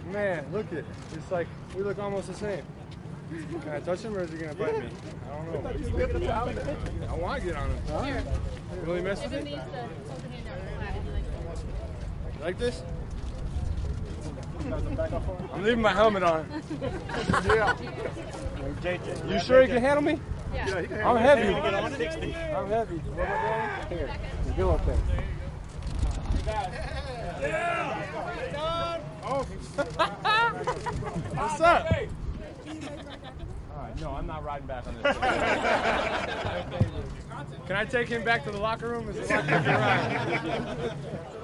Man, look at it. It's like we look almost the same. Can I touch him or is he gonna bite me? I don't know. I want to get on him. Here. You really mess with Evan it? needs to hold the hand out flat if you like it. You like this? I'm leaving my helmet on. Yeah. You sure you can handle me? Yeah. I'm heavy. I'm heavy. What am I doing? Here. You go up there. Yeah. Oh. What's up? Alright, no, I'm not riding back on this. Can I take him back to the locker room? Is the locker room right?